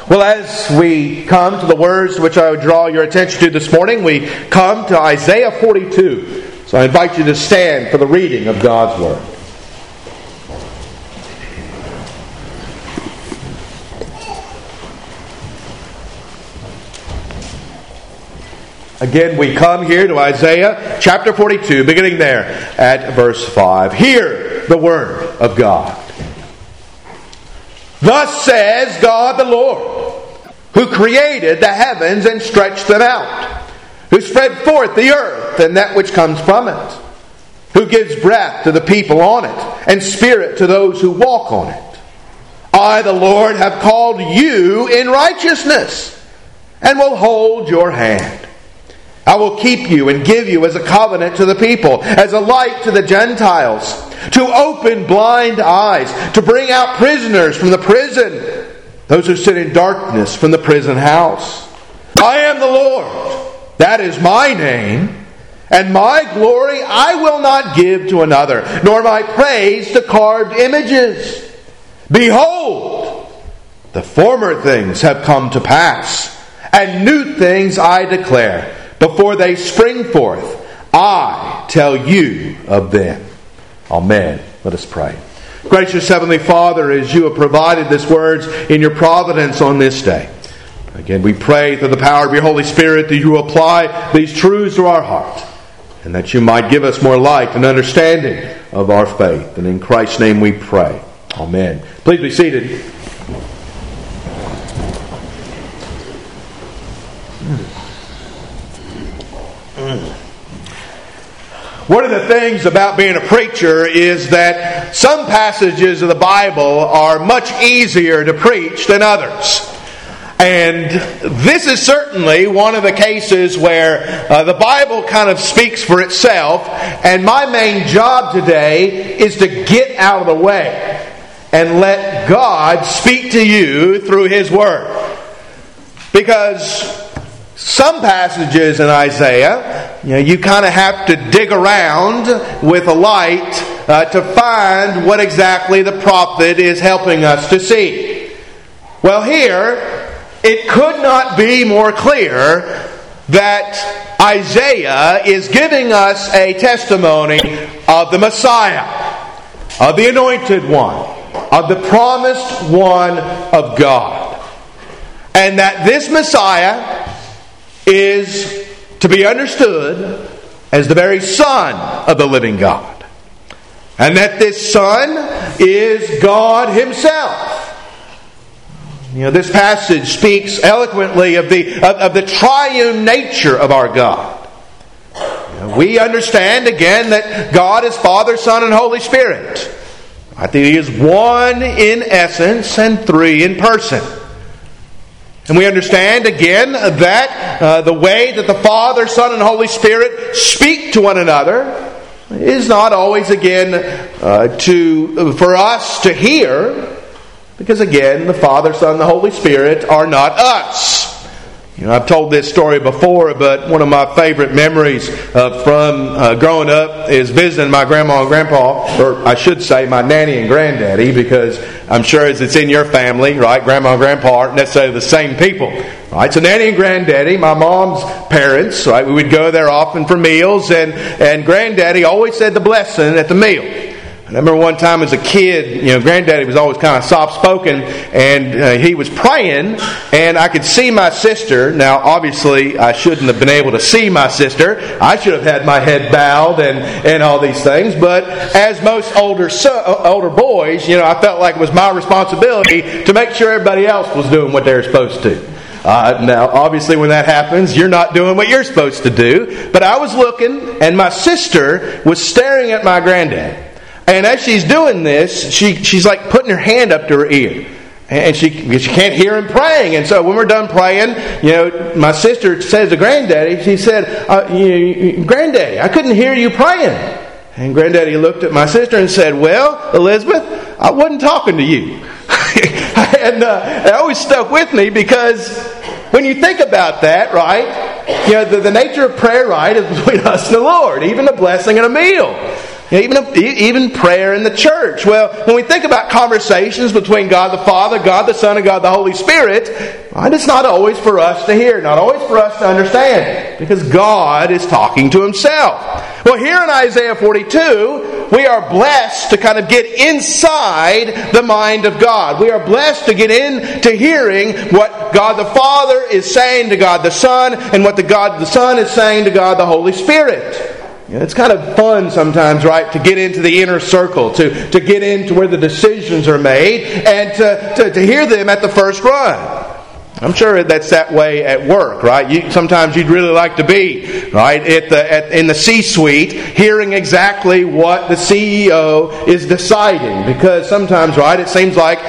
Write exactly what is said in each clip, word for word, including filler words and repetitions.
Well, as we come to the words to which I would draw your attention to this morning, we come to Isaiah forty-two. So I invite you to stand for the reading of God's Word. Again, we come here to Isaiah chapter forty-two, beginning there at verse five. Hear the Word of God. Thus says God the Lord, who created the heavens and stretched them out, who spread forth the earth and that which comes from it, who gives breath to the people on it, and spirit to those who walk on it. I, the Lord, have called you in righteousness, and will hold your hand. I will keep you and give you as a covenant to the people, as a light to the Gentiles, to open blind eyes, to bring out prisoners from the prison, those who sit in darkness from the prison house. I am the Lord, that is my name, and my glory I will not give to another, nor my praise to carved images. Behold, the former things have come to pass, and new things I declare. Before they spring forth, I tell you of them. Amen. Let us pray. Gracious Heavenly Father, as you have provided this words in your providence on this day, again we pray through the power of your Holy Spirit that you apply these truths to our heart, and that you might give us more light and understanding of our faith. And in Christ's name we pray. Amen. Please be seated. One of the things about being a preacher is that some passages of the Bible are much easier to preach than others. And this is certainly one of the cases where uh, the Bible kind of speaks for itself, and my main job today is to get out of the way and let God speak to you through His Word. Because some passages in Isaiah, you know, you kind of have to dig around with a light uh, to find what exactly the prophet is helping us to see. Well, here, it could not be more clear that Isaiah is giving us a testimony of the Messiah, of the Anointed One, of the Promised One of God. And that this Messiah is to be understood as the very Son of the living God. And that this Son is God Himself. You know, this passage speaks eloquently of the, of, of the triune nature of our God. You know, we understand again that God is Father, Son, and Holy Spirit. I think He is one in essence and three in person. And we understand again that uh, the way that the Father, Son, and Holy Spirit speak to one another is not always again uh, to for us to hear, because again the Father, Son, and the Holy Spirit are not us. You know, I've told this story before, but one of my favorite memories uh, from uh, growing up is visiting my grandma and grandpa, or I should say my nanny and granddaddy, because I'm sure as it's in your family, right, grandma and grandpa aren't necessarily the same people. Right, so nanny and granddaddy, my mom's parents, right, we would go there often for meals, and, and granddaddy always said the blessing at the meal. I remember one time as a kid, you know, Granddaddy was always kind of soft-spoken, and uh, he was praying, and I could see my sister. Now, obviously, I shouldn't have been able to see my sister. I should have had my head bowed and, and all these things. But as most older so, older boys, you know, I felt like it was my responsibility to make sure everybody else was doing what they were supposed to. Uh, now, obviously, when that happens, you're not doing what you're supposed to do. But I was looking, and my sister was staring at my granddad. And as she's doing this, she she's like putting her hand up to her ear. And she she can't hear him praying. And so when we're done praying, you know, my sister says to Granddaddy, she said, uh, you, Granddaddy, I couldn't hear you praying. And Granddaddy looked at my sister and said, well, Elizabeth, I wasn't talking to you. and uh, it always stuck with me, because when you think about that, right, you know, the, the nature of prayer, right, is between us and the Lord, even a blessing and a meal. Even, even prayer in the church. Well, when we think about conversations between God the Father, God the Son, and God the Holy Spirit, right, it's not always for us to hear, not always for us to understand, because God is talking to Himself. Well, here in Isaiah forty-two, we are blessed to kind of get inside the mind of God. We are blessed to get into hearing what God the Father is saying to God the Son, and what the God the Son is saying to God the Holy Spirit. You know, it's kind of fun sometimes, right, to get into the inner circle, to, to get into where the decisions are made, and to, to, to hear them at the first run. I'm sure that's that way at work, right? You, sometimes you'd really like to be, right, at the at, in the C-suite, hearing exactly what the C E O is deciding. Because sometimes, right, it seems like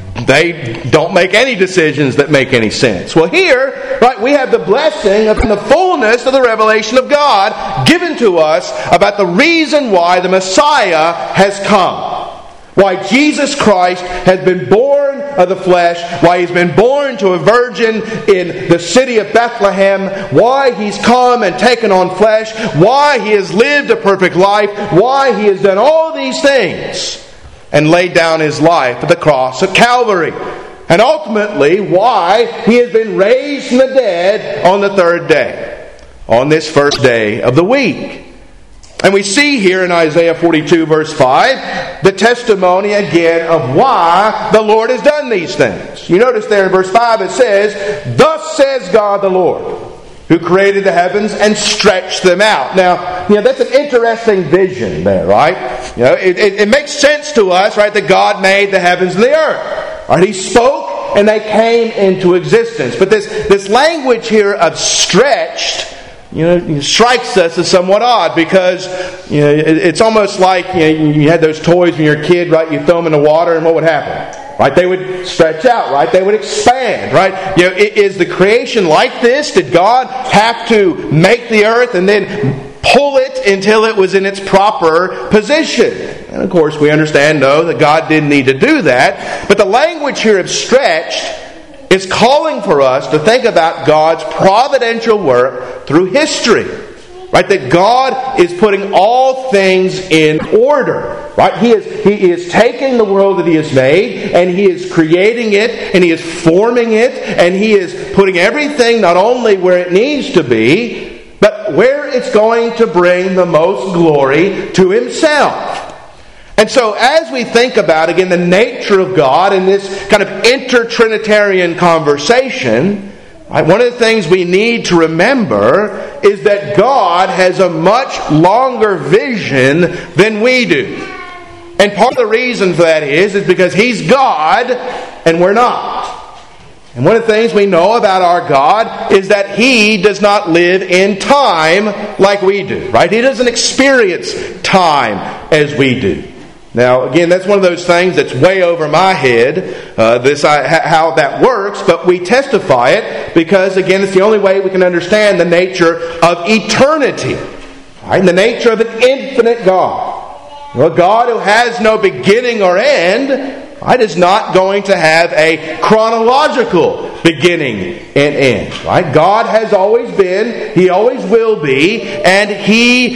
they don't make any decisions that make any sense. Well, here, right, we have the blessing of the fullness of the revelation of God given to us about the reason why the Messiah has come. Why Jesus Christ has been born of the flesh, why He's been born to a virgin in the city of Bethlehem, why He's come and taken on flesh, why He has lived a perfect life, why He has done all these things and laid down His life at the cross of Calvary. And ultimately, why He has been raised from the dead on the third day, on this first day of the week. And we see here in Isaiah forty-two verse five, the testimony again of why the Lord has done these things. You notice there in verse five it says, "Thus says God the Lord, who created the heavens and stretched them out." Now, you know, that's an interesting vision there, right? You know, it, it, it makes sense to us, right, that God made the heavens and the earth. Right? He spoke and they came into existence. But this, this language here of stretched, you know, strikes us as somewhat odd, because you know it's almost like, you know, you had those toys when you were a kid, right? You throw them in the water, and what would happen? Right? They would stretch out, right? They would expand, right? You know, is the creation like this? Did God have to make the earth and then pull it until it was in its proper position? And of course, we understand, no, that God didn't need to do that. But the language here of stretched is calling for us to think about God's providential work through history. Right? That God is putting all things in order. Right? He is, he is taking the world that He has made, and He is creating it, and He is forming it, and He is putting everything not only where it needs to be, but where it's going to bring the most glory to Himself. And so as we think about, again, the nature of God in this kind of inter-Trinitarian conversation, right, one of the things we need to remember is that God has a much longer vision than we do. And part of the reason for that is, is because He's God and we're not. And one of the things we know about our God is that He does not live in time like we do. Right? He doesn't experience time as we do. Now, again, that's one of those things that's way over my head, uh, this uh, how that works, but we testify it because, again, it's the only way we can understand the nature of eternity, right? The nature of an infinite God. Well, a God who has no beginning or end, right, is not going to have a chronological beginning and end. Right? God has always been, He always will be, and He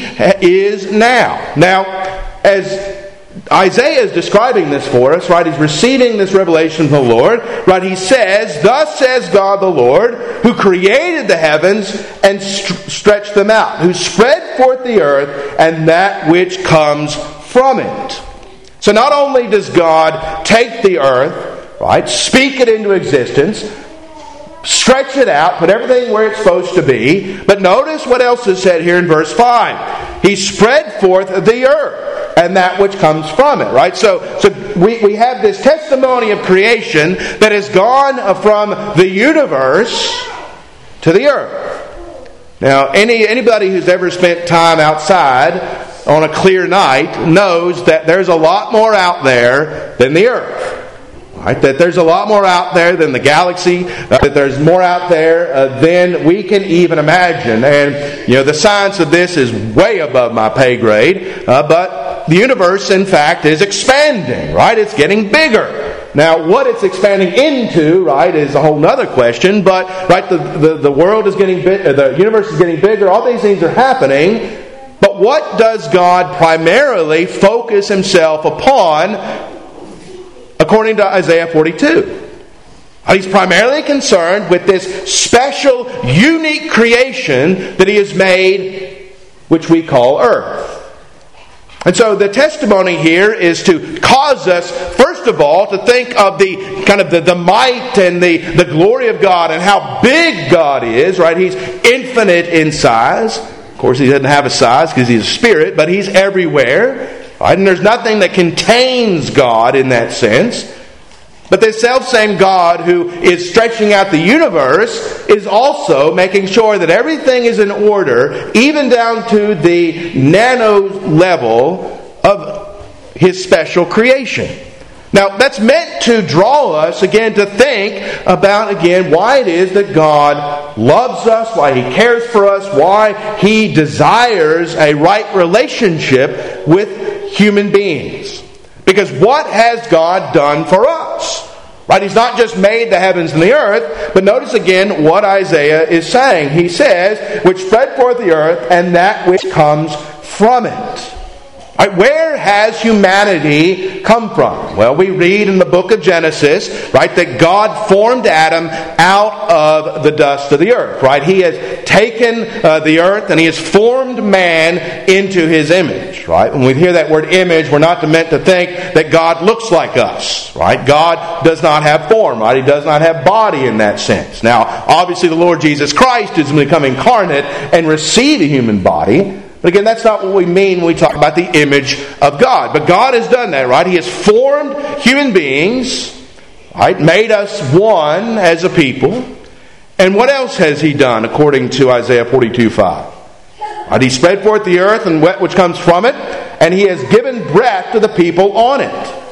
is now. Now, as Isaiah is describing this for us, right? He's receiving this revelation from the Lord, right? He says, "Thus says God the Lord, who created the heavens and st- stretched them out, who spread forth the earth and that which comes from it." So not only does God take the earth, right, speak it into existence, stretch it out, put everything where it's supposed to be, but notice what else is said here in verse five. He spread forth the earth and that which comes from it, right? So, so we, we have this testimony of creation that has gone from the universe to the earth. Now, any anybody who's ever spent time outside on a clear night knows that there's a lot more out there than the earth. Right? That there's a lot more out there than the galaxy, uh, that there's more out there uh, than we can even imagine. And, you know, the science of this is way above my pay grade, uh, but the universe, in fact, is expanding, right? It's getting bigger. Now, what it's expanding into, right, is a whole other question, but, right, the, the, the world is getting big, the universe is getting bigger, all these things are happening, But what does God primarily focus himself upon according to Isaiah forty-two? He's primarily concerned with this special, unique creation that he has made, which we call earth. And so the testimony here is to cause us, first of all, to think of the kind of the, the might and the, the glory of God and how big God is, right? He's infinite in size. Of course, he doesn't have a size because he's a spirit, but he's everywhere. Right? And there's nothing that contains God in that sense. But this self-same God who is stretching out the universe is also making sure that everything is in order, even down to the nano level of his special creation. Now, that's meant to draw us, again, to think about, again, why it is that God loves us, why he cares for us, why he desires a right relationship with human beings. Because what has God done for us? Right? He's not just made the heavens and the earth, but notice again what Isaiah is saying. He says, which spread forth the earth and that which comes from it. Right, where has humanity come from? Well, we read in the book of Genesis, right, that God formed Adam out of the dust of the earth. Right, he has taken uh, the earth and he has formed man into his image. Right, when we hear that word image, we're not meant to think that God looks like us. Right, God does not have form. Right, he does not have body in that sense. Now, obviously, the Lord Jesus Christ is become incarnate and received a human body. But again, that's not what we mean when we talk about the image of God. But God has done that, right? He has formed human beings, right? Made us one as a people. And what else has he done according to Isaiah forty-two five? Right? He spread forth the earth and that which comes from it, and he has given breath to the people on it.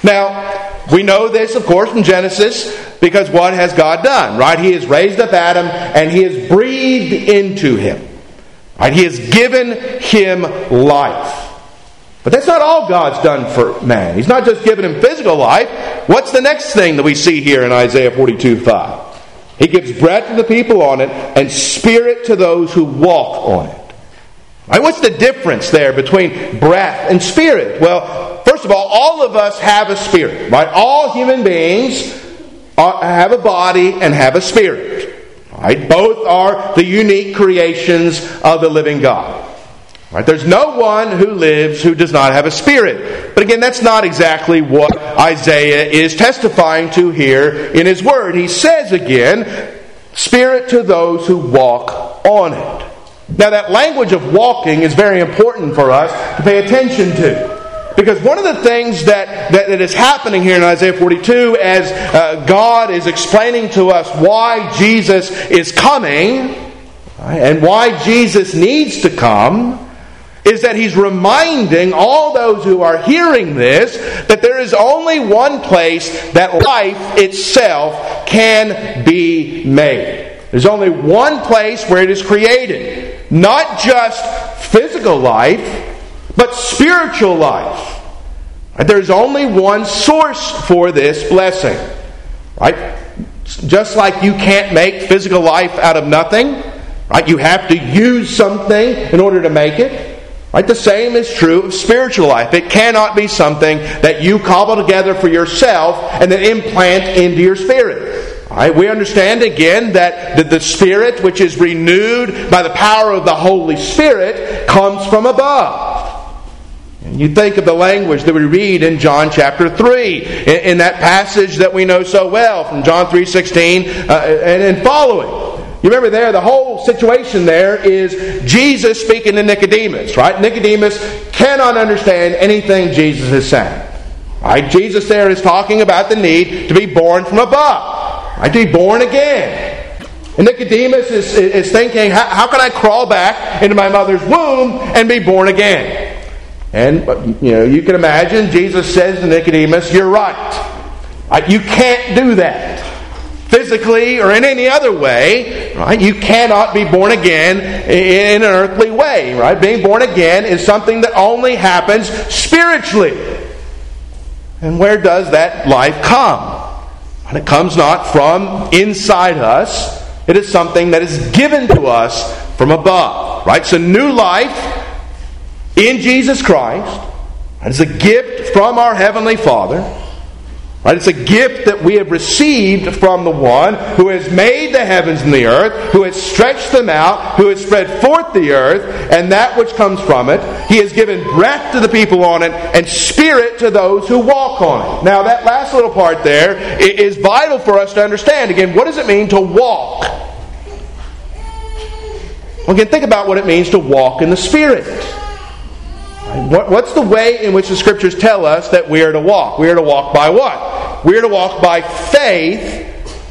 Now, we know this, of course, from Genesis, because what has God done? Right? He has raised up Adam and he has breathed into him. Right? He has given him life. But that's not all God's done for man. He's not just given him physical life. What's the next thing that we see here in Isaiah forty-two five? He gives breath to the people on it and spirit to those who walk on it. Right? What's the difference there between breath and spirit? Well, first of all, all of us have a spirit. Right? All human beings are, have a body and have a spirit. Right? Both are the unique creations of the living God. Right? There's no one who lives who does not have a spirit. But again, that's not exactly what Isaiah is testifying to here in his word. He says again, spirit to those who walk on it. Now that language of walking is very important for us to pay attention to. Because one of the things that, that, that is happening here in Isaiah forty-two as uh, God is explaining to us why Jesus is coming, right, and why Jesus needs to come, is that he's reminding all those who are hearing this that there is only one place that life itself can be made. There's only one place where it is created. Not just physical life, but spiritual life. Right? There's only one source for this blessing. Right? Just like you can't make physical life out of nothing. Right? You have to use something in order to make it. Right? The same is true of spiritual life. It cannot be something that you cobble together for yourself and then implant into your spirit. Right? We understand again that the Spirit, which is renewed by the power of the Holy Spirit, comes from above. And you think of the language that we read in John chapter three, in, in that passage that we know so well from John three sixteen uh, and, and following. You remember there, the whole situation there is Jesus speaking to Nicodemus, right? Nicodemus cannot understand anything Jesus is saying. Right? Jesus there is talking about the need to be born from above, right? To be born again. And Nicodemus is, is thinking, how, how can I crawl back into my mother's womb and be born again? And you know, you can imagine Jesus says to Nicodemus, "You're right. Right? You can't do that. Physically or in any other way, right? You cannot be born again in an earthly way, right? Being born again is something that only happens spiritually. And where does that life come? And it comes not from inside us. It is something that is given to us from above, right? So new life in Jesus Christ. It's a gift from our Heavenly Father. Right? It's a gift that we have received from the One who has made the heavens and the earth, who has stretched them out, who has spread forth the earth, and that which comes from it. He has given breath to the people on it, and spirit to those who walk on it. Now, that last little part there is vital for us to understand. Again, what does it mean to walk? Well, again, think about what it means to walk in the Spirit. What's the way in which the Scriptures tell us that we are to walk? We are to walk by what? We are to walk by faith.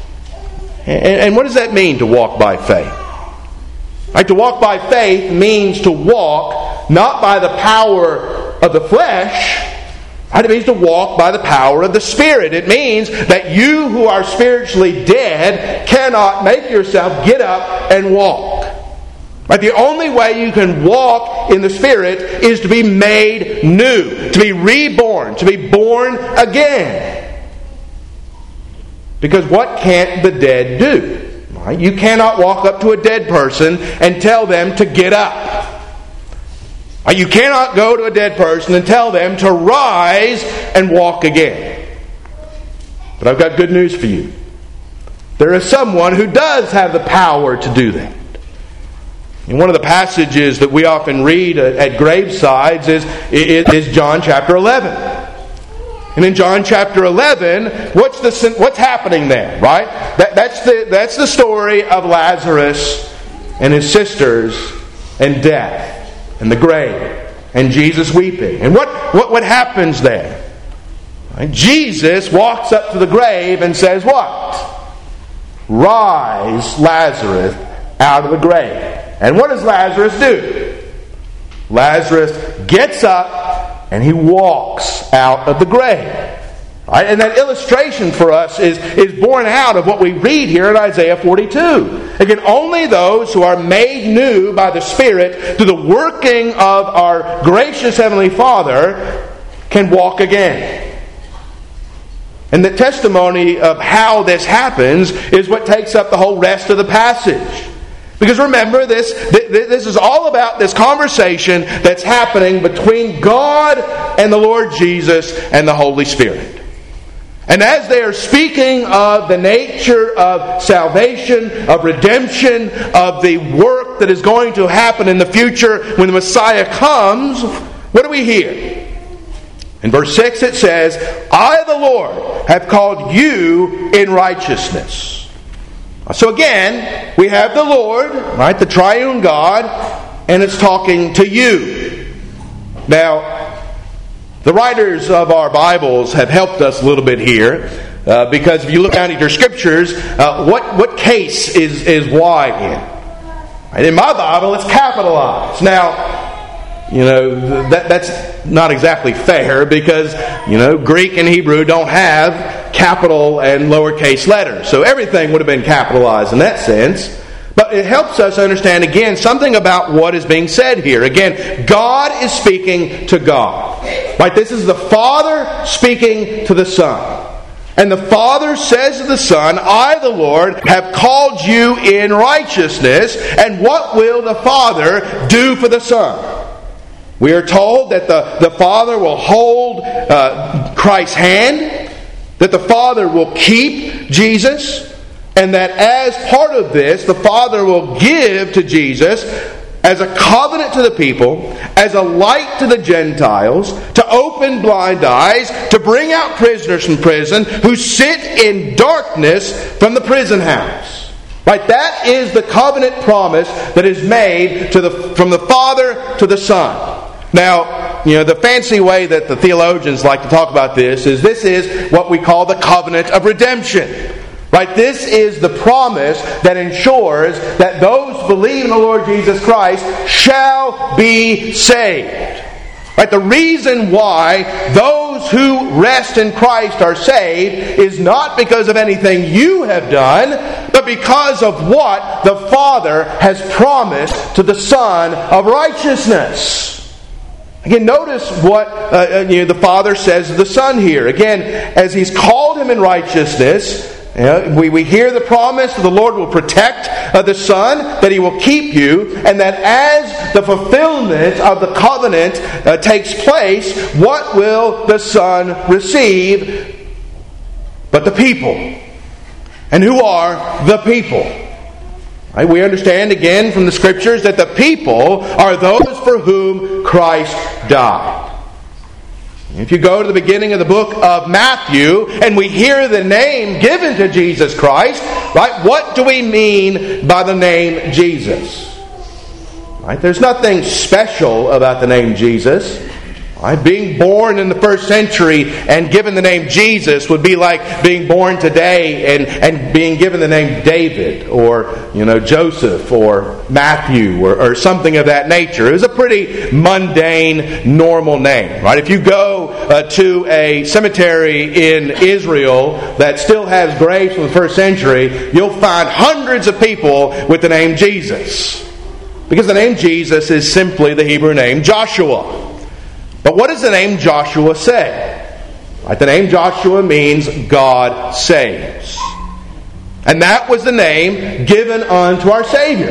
And what does that mean, to walk by faith? Right, to walk by faith means to walk not by the power of the flesh. Right, it means to walk by the power of the Spirit. It means that you who are spiritually dead cannot make yourself get up and walk. Right? The only way you can walk in the Spirit is to be made new, to be reborn, to be born again. Because what can't the dead do? Right? You cannot walk up to a dead person and tell them to get up. Right? You cannot go to a dead person and tell them to rise and walk again. But I've got good news for you. There is someone who does have the power to do that. And one of the passages that we often read at gravesides is, is John chapter eleven. And in John chapter eleven, what's the what's happening there, right? That, that's the that's the story of Lazarus and his sisters and death and the grave and Jesus weeping. And what what, what happens there? Right? Jesus walks up to the grave and says what? Rise, Lazarus, out of the grave. And what does Lazarus do? Lazarus gets up and he walks out of the grave. Right? And that illustration for us is, is born out of what we read here in Isaiah forty-two. Again, only those who are made new by the Spirit through the working of our gracious Heavenly Father can walk again. And the testimony of how this happens is what takes up the whole rest of the passage. Because remember, this, this is all about this conversation that's happening between God and the Lord Jesus and the Holy Spirit. And as they are speaking of the nature of salvation, of redemption, of the work that is going to happen in the future when the Messiah comes, what do we hear? In verse six it says, I, the Lord, have called you in righteousness. So again, we have the Lord, right, the triune God, and it's talking to you. Now, the writers of our Bibles have helped us a little bit here, uh, because if you look down at your scriptures, uh, what, what case is, is Y in? Right, in my Bible, it's capitalized. Now, you know, that that's not exactly fair because, you know, Greek and Hebrew don't have capital and lowercase letters. So everything would have been capitalized in that sense. But it helps us understand, again, something about what is being said here. Again, God is speaking to God. Right? This is the Father speaking to the Son. And the Father says to the Son, I, the Lord, have called you in righteousness. And what will the Father do for the Son? We are told that the, the Father will hold uh, Christ's hand, that the Father will keep Jesus, and that as part of this, the Father will give to Jesus as a covenant to the people, as a light to the Gentiles, to open blind eyes, to bring out prisoners from prison who sit in darkness from the prison house. Right? That is the covenant promise that is made to the, from the Father to the Son. Now, you know, the fancy way that the theologians like to talk about this is this is what we call the covenant of redemption. Right? This is the promise that ensures that those who believe in the Lord Jesus Christ shall be saved. Right? The reason why those who rest in Christ are saved is not because of anything you have done, but because of what the Father has promised to the Son of righteousness. Again, notice what uh, you know, the Father says to the Son here. Again, as He's called Him in righteousness, you know, we, we hear the promise that the Lord will protect uh, the Son, that He will keep you, and that as the fulfillment of the covenant uh, takes place, what will the Son receive but the people? And who are the people? Right? We understand again from the Scriptures that the people are those for whom Christ died. If you go to the beginning of the book of Matthew and we hear the name given to Jesus Christ, right? What do we mean by the name Jesus? Right? There's nothing special about the name Jesus. Right? Being born in the first century and given the name Jesus would be like being born today and, and being given the name David or, you know, Joseph or Matthew or, or something of that nature. It was a pretty mundane, normal name. Right? If you go uh, to a cemetery in Israel that still has graves from the first century, you'll find hundreds of people with the name Jesus. Because the name Jesus is simply the Hebrew name Joshua. But what does the name Joshua say? Right, the name Joshua means God saves. And that was the name given unto our Savior.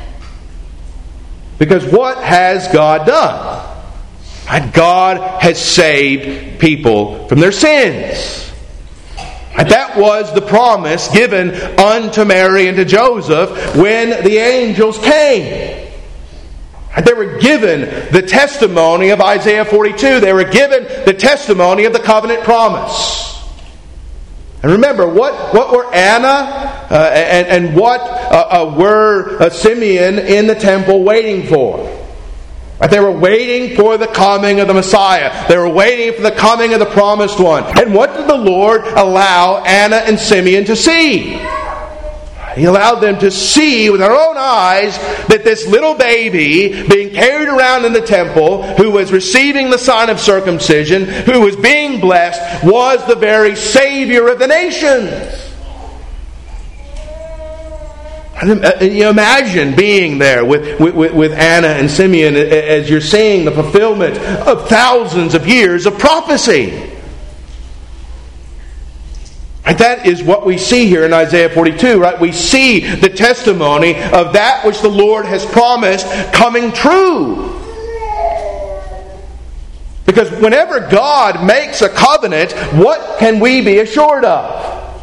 Because what has God done? Right, God has saved people from their sins. Right, that was the promise given unto Mary and to Joseph when the angels came. They were given the testimony of Isaiah forty-two. They were given the testimony of the covenant promise. And remember, what, what were Anna uh, and, and what uh, uh, were uh, Simeon in the temple waiting for? Right? They were waiting for the coming of the Messiah. They were waiting for the coming of the promised one. And what did the Lord allow Anna and Simeon to see? He allowed them to see with their own eyes that this little baby being carried around in the temple, who was receiving the sign of circumcision, who was being blessed, was the very Savior of the nations. You imagine being there with, with, with Anna and Simeon as you're seeing the fulfillment of thousands of years of prophecy. Right, that is what we see here in Isaiah forty-two. Right? We see the testimony of that which the Lord has promised coming true. Because whenever God makes a covenant, what can we be assured of?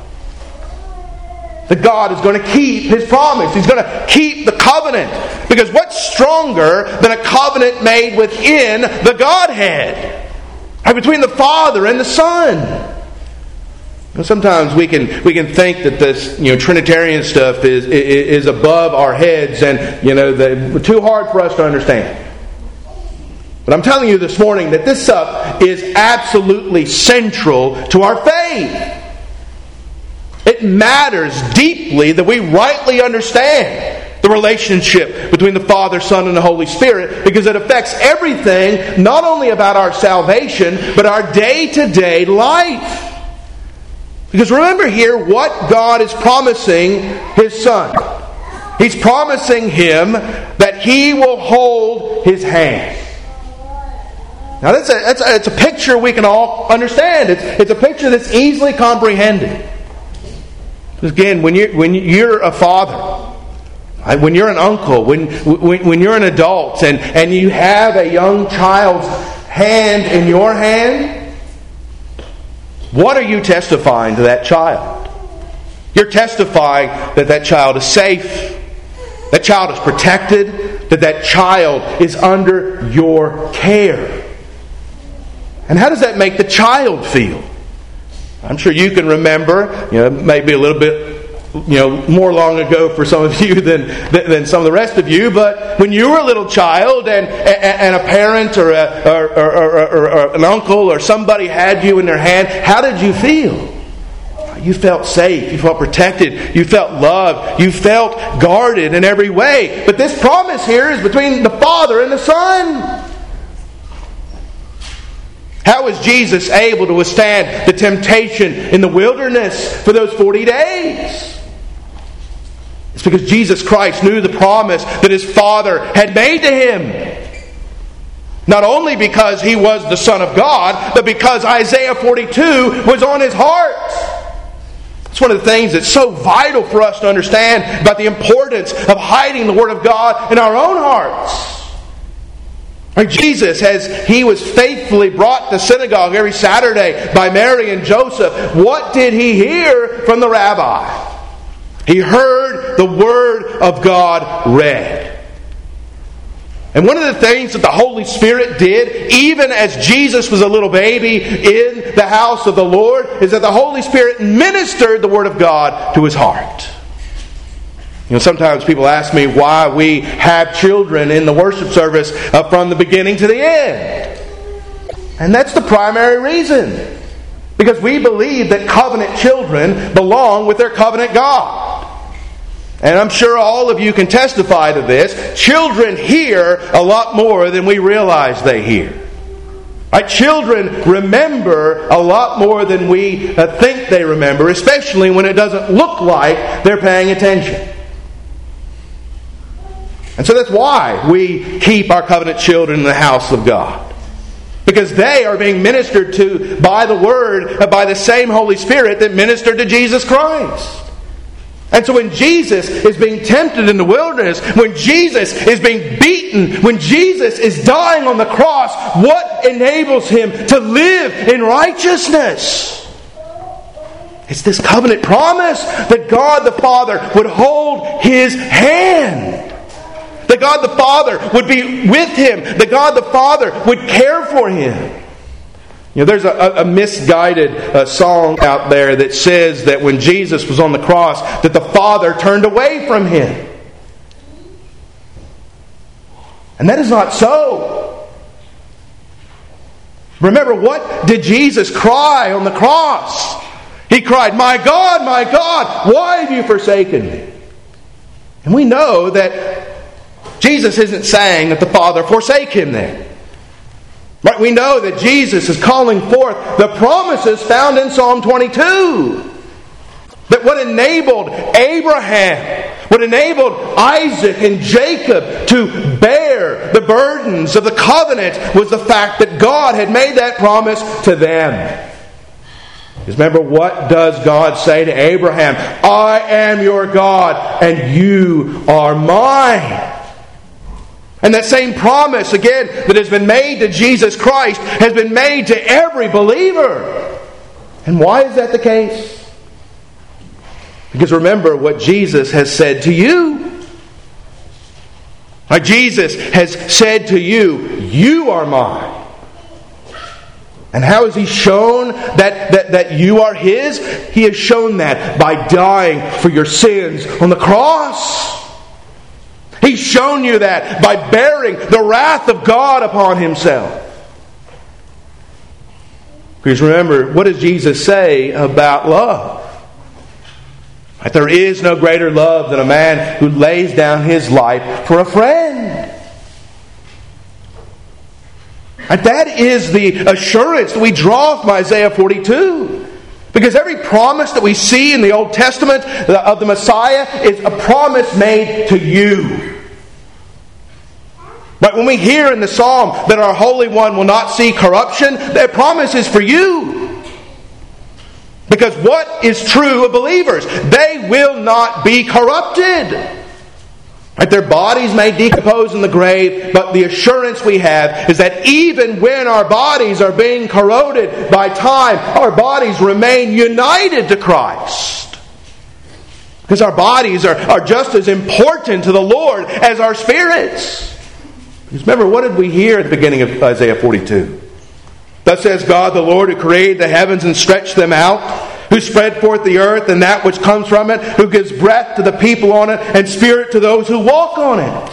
That God is going to keep His promise. He's going to keep the covenant. Because what's stronger than a covenant made within the Godhead? Right, between the Father and the Son. Sometimes we can we can think that this you know Trinitarian stuff is is above our heads and you know the, too hard for us to understand. But I'm telling you this morning that this stuff is absolutely central to our faith. It matters deeply that we rightly understand the relationship between the Father, Son, and the Holy Spirit, because it affects everything, not only about our salvation, but our day-to-day life. Because remember here what God is promising His Son. He's promising Him that He will hold His hand. Now that's a, that's a, it's a picture we can all understand. It's, it's a picture that's easily comprehended. Again, when you're, when you're a father, right, when you're an uncle, when, when, when you're an adult, and, and you have a young child's hand in your hand, what are you testifying to that child? You're testifying that that child is safe, that child is protected, that that child is under your care. And how does that make the child feel? I'm sure you can remember, you know, maybe a little bit you know, more long ago for some of you than than some of the rest of you. But when you were a little child and and a parent or, a, or, or, or, or, or an uncle or somebody had you in their hand, how did you feel? You felt safe. You felt protected. You felt loved. You felt guarded in every way. But this promise here is between the Father and the Son. How was Jesus able to withstand the temptation in the wilderness for those forty days? It's because Jesus Christ knew the promise that His Father had made to Him. Not only because He was the Son of God, but because Isaiah forty-two was on His heart. It's one of the things that's so vital for us to understand about the importance of hiding the Word of God in our own hearts. Right? Jesus, as he was faithfully brought to synagogue every Saturday by Mary and Joseph, what did he hear from the rabbi? He heard the Word of God read. And one of the things that the Holy Spirit did, even as Jesus was a little baby in the house of the Lord, is that the Holy Spirit ministered the Word of God to his heart. You know, sometimes people ask me why we have children in the worship service uh, from the beginning to the end. And that's the primary reason. Because we believe that covenant children belong with their covenant God. And I'm sure all of you can testify to this. Children hear a lot more than we realize they hear. Right? Children remember a lot more than we uh, think they remember, especially when it doesn't look like they're paying attention. And so that's why we keep our covenant children in the house of God. Because they are being ministered to by the Word, by the same Holy Spirit that ministered to Jesus Christ. And so when Jesus is being tempted in the wilderness, when Jesus is being beaten, when Jesus is dying on the cross, what enables him to live in righteousness? It's this covenant promise that God the Father would hold his hand. That God the Father would be with him. That God the Father would care for him. You know, there's a, a misguided uh, song out there that says that when Jesus was on the cross, that the Father turned away from him. And that is not so. Remember, what did Jesus cry on the cross? He cried, "My God, my God, why have you forsaken me?" And we know that Jesus isn't saying that the Father forsake him there. Right? We know that Jesus is calling forth the promises found in Psalm twenty-two. That what enabled Abraham, what enabled Isaac and Jacob to bear the burdens of the covenant was the fact that God had made that promise to them. Because remember, what does God say to Abraham? "I am your God and you are mine." And that same promise, again, that has been made to Jesus Christ has been made to every believer. And why is that the case? Because remember what Jesus has said to you. Like Jesus has said to you, "You are mine." And how has he shown that, that, that you are his? He has shown that by dying for your sins on the cross. He's shown you that by bearing the wrath of God upon himself. Because remember, what does Jesus say about love? That there is no greater love than a man who lays down his life for a friend. And that is the assurance that we draw from Isaiah forty-two. Because every promise that we see in the Old Testament of the Messiah is a promise made to you. But when we hear in the Psalm that our Holy One will not see corruption, that promise is for you. Because what is true of believers? They will not be corrupted. Right? Their bodies may decompose in the grave, but the assurance we have is that even when our bodies are being corroded by time, our bodies remain united to Christ. Because our bodies are, are just as important to the Lord as our spirits. Because remember, what did we hear at the beginning of Isaiah forty-two? "Thus says God the Lord, who created the heavens and stretched them out, who spread forth the earth and that which comes from it, who gives breath to the people on it and spirit to those who walk on it."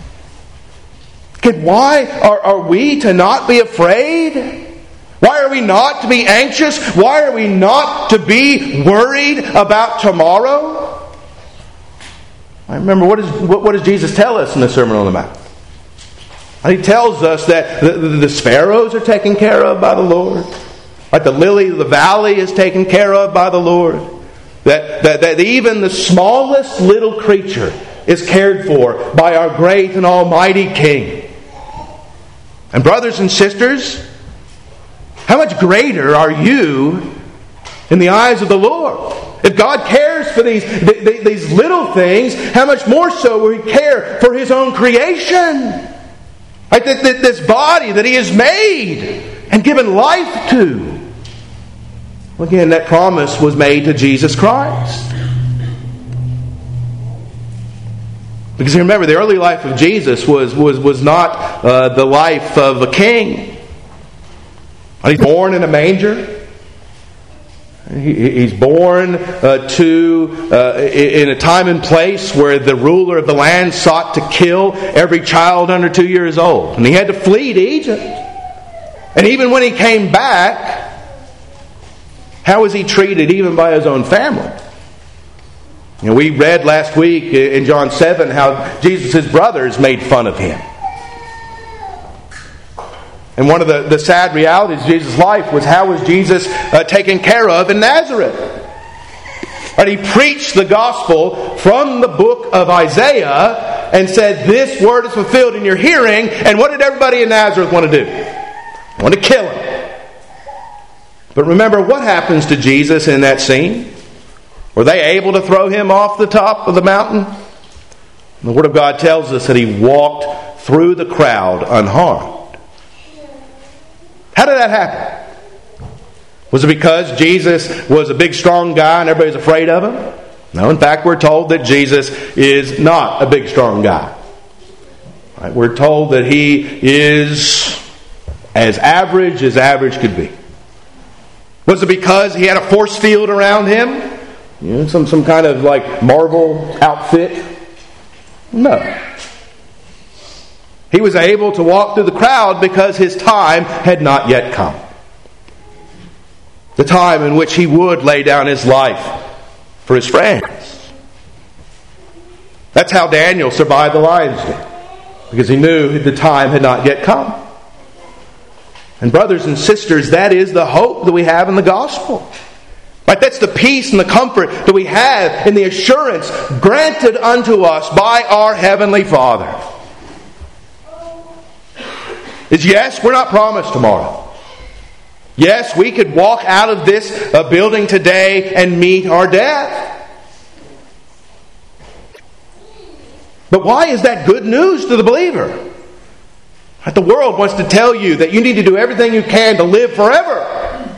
Okay, why are, are we to not be afraid? Why are we not to be anxious? Why are we not to be worried about tomorrow? I remember, what, is, what, what does Jesus tell us in the Sermon on the Mount? He tells us that the, the, the sparrows are taken care of by the Lord. Like the lily of the valley is taken care of by the Lord. That, that, that even the smallest little creature is cared for by our great and almighty King. And brothers and sisters, how much greater are you in the eyes of the Lord? If God cares for these, these little things, how much more so will He care for His own creation? Right? That, that this body that He has made and given life to. Well, again, that promise was made to Jesus Christ. Because remember, the early life of Jesus was, was, was not uh, the life of a king. He's born in a manger. He, he's born uh, to uh, in a time and place where the ruler of the land sought to kill every child under two years old. And he had to flee to Egypt. And even when he came back, how was he treated even by his own family? You know, we read last week in John seven how Jesus' brothers made fun of him. And one of the, the sad realities of Jesus' life was how was Jesus uh, taken care of in Nazareth? Right, he preached the gospel from the book of Isaiah and said, this word is fulfilled in your hearing. And what did everybody in Nazareth want to do? They want to kill him. But remember, what happens to Jesus in that scene? Were they able to throw him off the top of the mountain? The Word of God tells us that he walked through the crowd unharmed. How did that happen? Was it because Jesus was a big, strong guy and everybody's afraid of him? No, in fact, we're told that Jesus is not a big, strong guy. Right? We're told that he is as average as average could be. Was it because he had a force field around him? You know, some, some kind of like Marvel outfit? No. He was able to walk through the crowd because his time had not yet come. The time in which he would lay down his life for his friends. That's how Daniel survived the lion's den. Because he knew the time had not yet come. And brothers and sisters, that is the hope that we have in the gospel. Right? That's the peace and the comfort that we have in the assurance granted unto us by our Heavenly Father. Is yes, we're not promised tomorrow. Yes, we could walk out of this uh, building today and meet our death. But why is that good news to the believer? Right? The world wants to tell you that you need to do everything you can to live forever.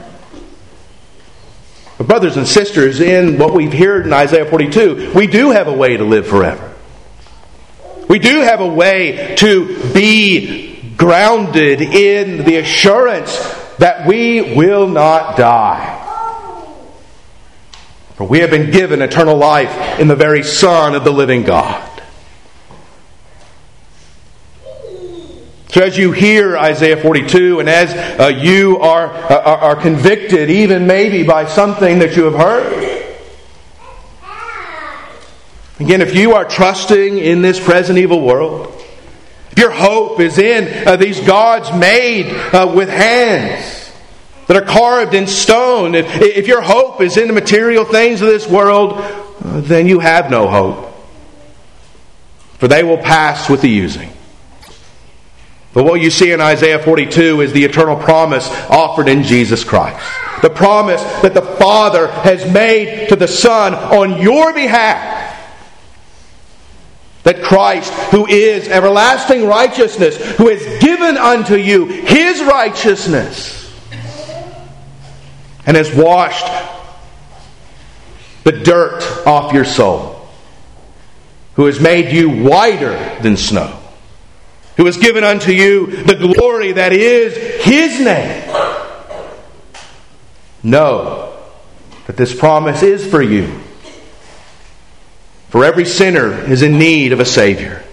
But brothers and sisters, in what we've heard in Isaiah forty-two, we do have a way to live forever. We do have a way to be grounded in the assurance that we will not die. For we have been given eternal life in the very Son of the living God. So as you hear Isaiah forty-two, and as uh, you are, uh, are convicted, even maybe by something that you have heard, again, if you are trusting in this present evil world, if your hope is in uh, these gods made uh, with hands that are carved in stone, if, if your hope is in the material things of this world, uh, then you have no hope. For they will pass with the using. But what you see in Isaiah forty-two is the eternal promise offered in Jesus Christ. The promise that the Father has made to the Son on your behalf. That Christ, who is everlasting righteousness, who has given unto you His righteousness, and has washed the dirt off your soul, who has made you whiter than snow, who has given unto you the glory that is His name. Know that this promise is for you. For every sinner is in need of a Savior.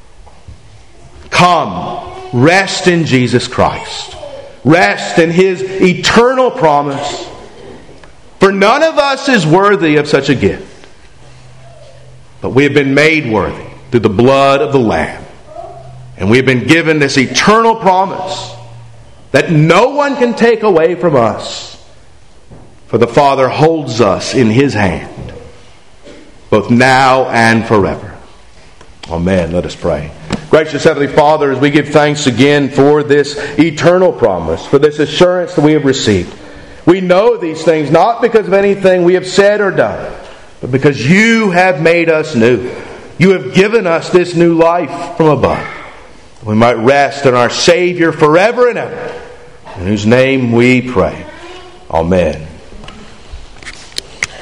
Come, rest in Jesus Christ. Rest in His eternal promise. For none of us is worthy of such a gift. But we have been made worthy through the blood of the Lamb. And we have been given this eternal promise that no one can take away from us. For the Father holds us in His hand, both now and forever. Amen. Let us pray. Gracious Heavenly Father, as we give thanks again for this eternal promise, for this assurance that we have received. We know these things not because of anything we have said or done, but because You have made us new. You have given us this new life from above. We might rest in our Savior forever and ever, in whose name we pray. Amen.